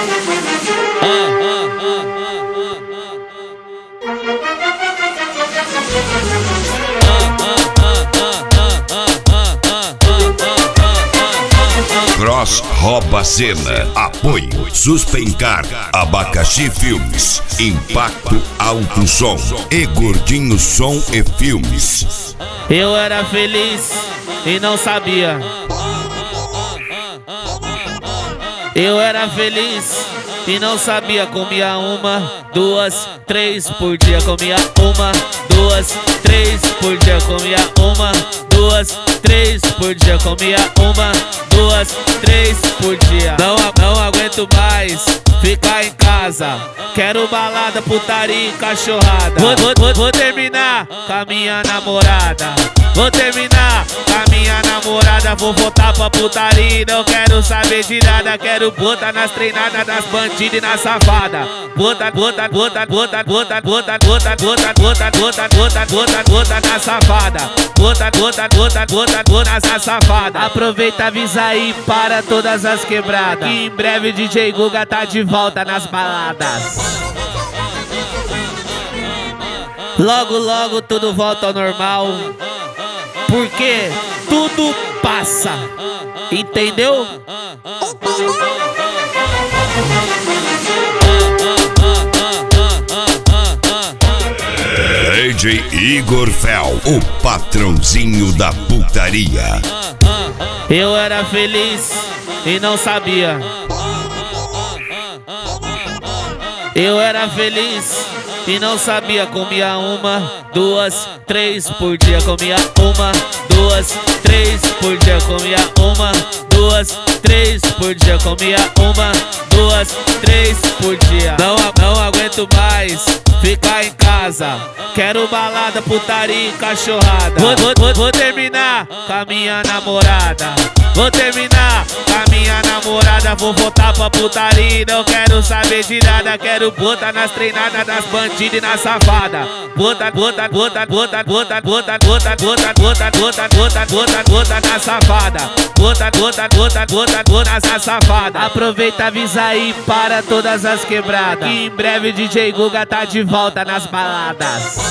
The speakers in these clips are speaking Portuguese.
Cross rouba cena. Apoio Suspencar, Abacaxi Filmes, Impacto Alto Som e Gordinho Som e Filmes. Eu era feliz e não sabia. Eu era feliz e não sabia. Comia uma, duas, três por dia. Comia uma, duas, três por dia. Comia uma, duas, três por dia. Comia uma, duas, três por dia. Não aguento mais ficar em casa. Quero balada, putaria e cachorrada. Vou terminar com a minha namorada. Vou terminar com a minha namorada. Vou voltar pra putaria e não quero saber de nada. Quero botar nas treinadas das bandidas e na safada. Bota na safada. Bota na safada. Aproveita, avisa aí para todas as quebradas que em breve DJ Guga tá de volta nas baladas. Logo, logo tudo volta ao normal, porque tudo passa. Entendeu? DJ Igor Fel, o patrãozinho da putaria. Eu era feliz e não sabia. Eu era feliz e não sabia. Comia uma, duas, três por dia. Comia uma, duas, três por dia. Comia uma, duas, três por dia. Comia uma, duas, três por dia. Não aguento mais ficar em casa. Quero balada, putaria e cachorrada. Vou terminar com a minha namorada. Vou terminar com a minha namorada. Vou voltar pra putaria e não quero saber de nada. Quero botar nas treinadas das bandidas e na safada. Bota na safada. Bota na safada. Aproveita, avisa aí para todas as quebradas que em breve DJ Guga tá de volta nas baladas.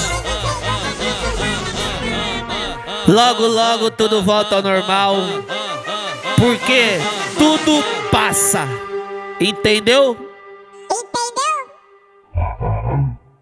Logo, logo tudo volta ao normal, porque tudo passa. Entendeu?